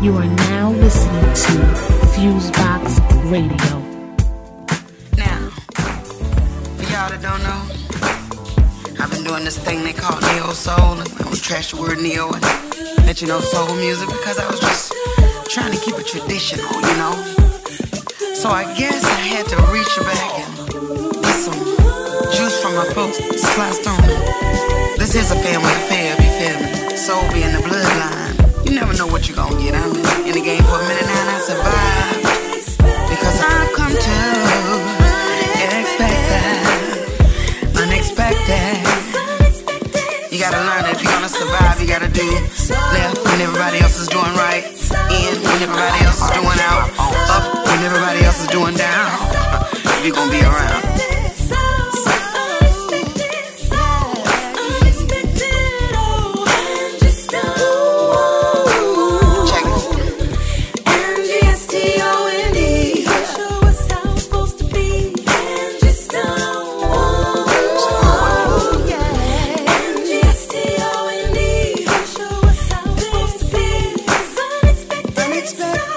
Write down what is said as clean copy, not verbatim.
You are now listening to Fusebox Radio. Now, for y'all that don't know, I've been doing this thing they call neo soul. And I was trash the word neo and let you know soul music because I was just trying to keep it traditional, you know. So I guess I had to reach back and get some juice from my folks, Sly Stone. This is a family affair, if you feel me. Soul be in the bloodline. You never know what you're gonna get. I've been in the game for a minute now and I survived because I've come to expect that unexpected. You gotta learn that if you're gonna survive, you gotta do left when everybody else is doing right, in when everybody else is doing out, up when everybody else is doing down. If you're gonna be around. Expect